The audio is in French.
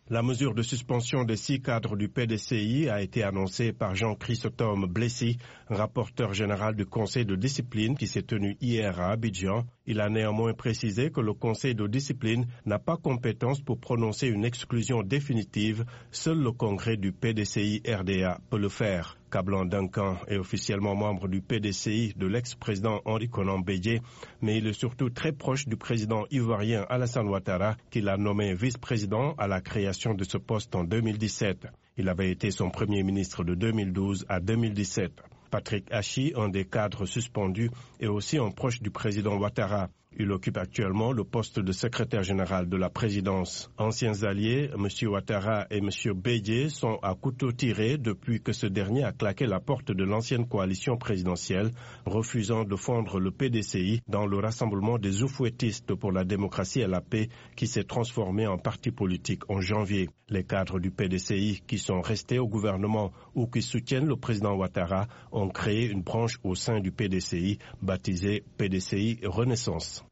La mesure de suspension des 6 cadres du PDCI a été annoncée par Jean-Chrysostome Blessy, rapporteur général du Conseil de discipline qui s'est tenu hier à Abidjan. Il a néanmoins précisé que le Conseil de discipline n'a pas compétence pour prononcer une exclusion définitive. Seul le Congrès du PDCI-RDA peut le faire. Kablan Duncan est officiellement membre du PDCI de l'ex-président Henri Konan Bédié, mais il est surtout très proche du président ivoirien Alassane Ouattara, qui l'a nommé vice-président à la création de ce poste en 2017. Il avait été son premier ministre de 2012 à 2017. Patrick Hachi, un des cadres suspendus, est aussi un proche du président Ouattara. Il occupe actuellement le poste de secrétaire général de la présidence. Anciens alliés, M. Ouattara et M. Bédié sont à couteau tiré depuis que ce dernier a claqué la porte de l'ancienne coalition présidentielle, refusant de fondre le PDCI dans le rassemblement des oufouettistes pour la démocratie et la paix qui s'est transformé en parti politique en janvier. Les cadres du PDCI qui sont restés au gouvernement ou qui soutiennent le président Ouattara ont créé une branche au sein du PDCI baptisée PDCI Renaissance.